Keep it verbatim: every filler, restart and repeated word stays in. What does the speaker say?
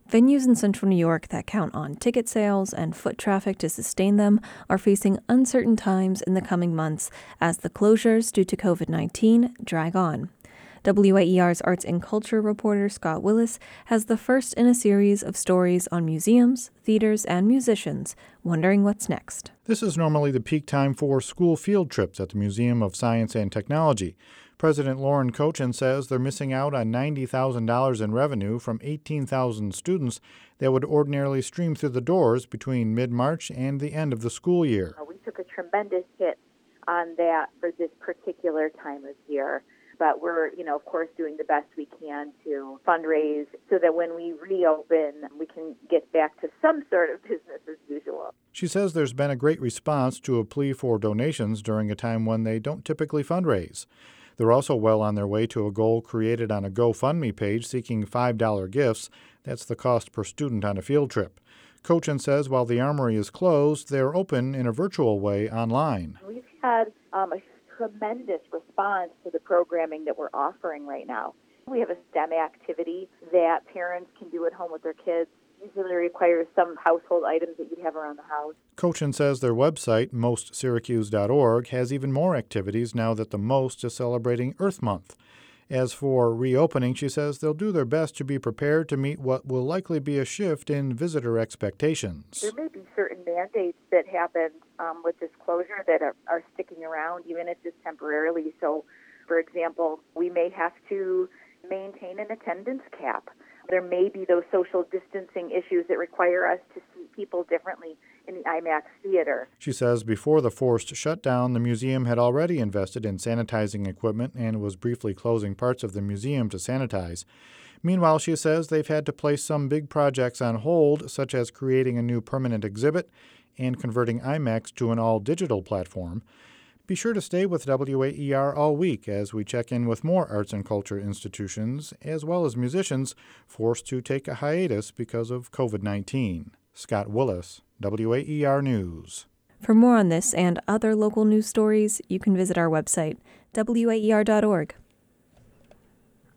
Venues in central New York that count on ticket sales and foot traffic to sustain them are facing uncertain times in the coming months as the closures due to covid nineteen drag on. W A E R's arts and culture reporter Scott Willis has the first in a series of stories on museums, theaters, and musicians wondering what's next. This is normally the peak time for school field trips at the Museum of Science and Technology. President Lauren Cochin says they're missing out on ninety thousand dollars in revenue from eighteen thousand students that would ordinarily stream through the doors between mid-March and the end of the school year. We took a tremendous hit on that for this particular time of year. But we're, you know, of course, doing the best we can to fundraise so that when we reopen, we can get back to some sort of business as usual. She says there's been a great response to a plea for donations during a time when they don't typically fundraise. They're also well on their way to a goal created on a GoFundMe page seeking five dollars gifts. That's the cost per student on a field trip. Cochin says while the Armory is closed, they're open in a virtual way online. We've had um, a tremendous response to the programming that we're offering right now. We have a STEM activity that parents can do at home with their kids. Usually requires some household items that you'd have around the house. Cochin says their website, most syracuse dot org, has even more activities now that the Most is celebrating Earth Month. As for reopening, she says they'll do their best to be prepared to meet what will likely be a shift in visitor expectations. There may be certain mandates that happen um, with this closure that are, are sticking around, even if just temporarily. So, for example, we may have to maintain an attendance cap. There may be those social distancing issues that require us to see people differently in the IMAX theater. She says before the forced shutdown, the museum had already invested in sanitizing equipment and was briefly closing parts of the museum to sanitize. Meanwhile, she says they've had to place some big projects on hold, such as creating a new permanent exhibit and converting IMAX to an all-digital platform. Be sure to stay with W A E R all week as we check in with more arts and culture institutions, as well as musicians forced to take a hiatus because of covid nineteen. Scott Willis, W A E R News. For more on this and other local news stories, you can visit our website, W A E R dot org.